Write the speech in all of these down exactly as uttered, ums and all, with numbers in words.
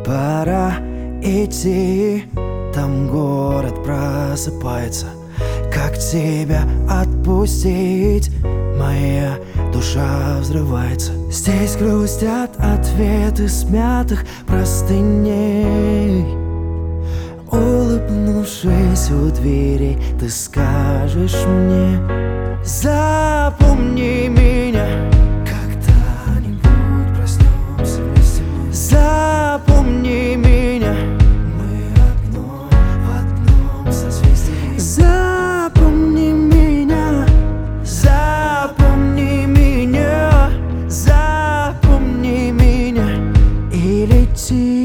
Пора идти, там город просыпается. Как тебя отпустить? Моя душа взрывается. Здесь грустят ответы смятых простыней. Улыбнувшись у двери, ты скажешь мне: запомни меня. Когда-нибудь проснемся вместе мы. Запомни меня. Мы одно в одном созвездии. Запомни меня. Запомни меня. Запомни меня и лети.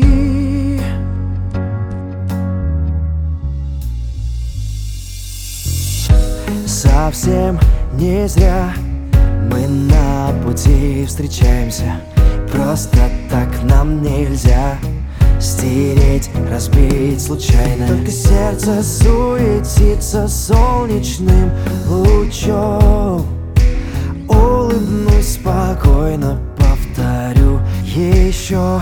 Совсем не зря мы на пути встречаемся. Просто так нам нельзя стереть, разбить случайно. Только сердце суетится солнечным лучом. Улыбнусь спокойно, повторю еще: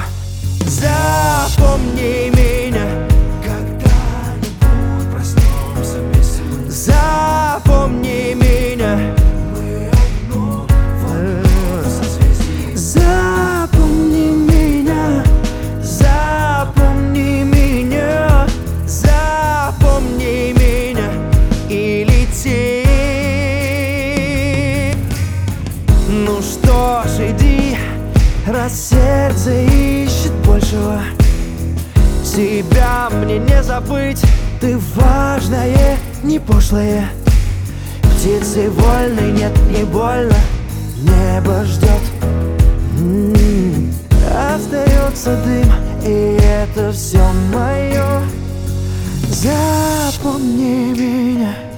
запомни меня. Когда-нибудь проснемся вместе мы. Запомни меня. Мы одно в одном созвездии. Запомни меня. Запомни меня. Запомни меня и лети. Ну что ж, иди, раз сердце ищет большего. Тебя мне не забыть, ты важное, не пошлое. Птицы вольны, нет, не больно. Небо ждет. М-м-м. Остается дым, и это все мое. Запомни меня.